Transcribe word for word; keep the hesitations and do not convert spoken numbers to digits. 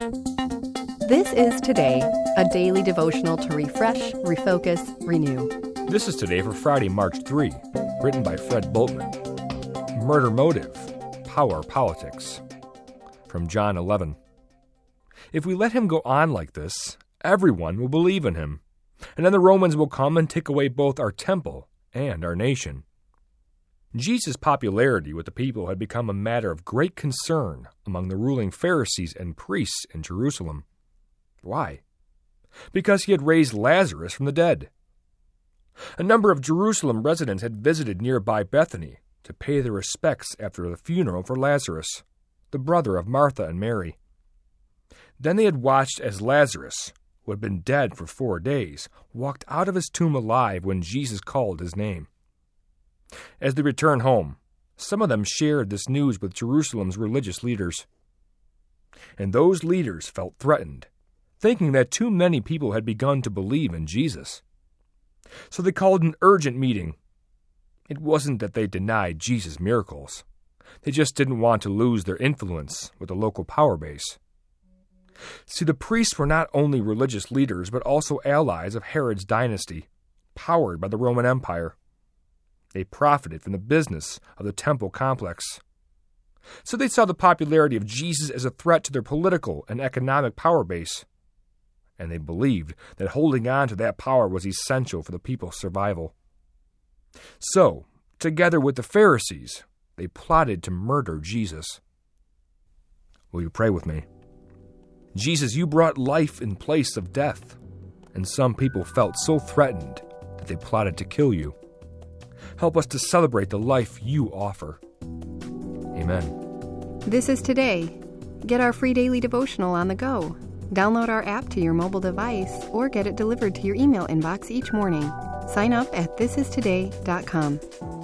This is Today, a daily devotional to refresh, refocus, renew. This is Today for Friday, March third, written by Fred Bultman. Murder motive, power politics. From John eleven. If we let him go on like this, everyone will believe in him, and then the Romans will come and take away both our temple and our nation. Jesus' popularity with the people had become a matter of great concern among the ruling Pharisees and priests in Jerusalem. Why? Because he had raised Lazarus from the dead. A number of Jerusalem residents had visited nearby Bethany to pay their respects after the funeral for Lazarus, the brother of Martha and Mary. Then they had watched as Lazarus, who had been dead for four days, walked out of his tomb alive when Jesus called his name. As they returned home, some of them shared this news with Jerusalem's religious leaders. And those leaders felt threatened, thinking that too many people had begun to believe in Jesus. So they called an urgent meeting. It wasn't that they denied Jesus' miracles. They just didn't want to lose their influence with the local power base. See, the priests were not only religious leaders, but also allies of Herod's dynasty, powered by the Roman Empire. They profited from the business of the temple complex. So they saw the popularity of Jesus as a threat to their political and economic power base. And they believed that holding on to that power was essential for the people's survival. So, together with the Pharisees, they plotted to murder Jesus. Will you pray with me? Jesus, you brought life in place of death, and some people felt so threatened that they plotted to kill you. Help us to celebrate the life you offer. Amen. This is Today. Get our free daily devotional on the go. Download our app to your mobile device or get it delivered to your email inbox each morning. Sign up at this is today dot com.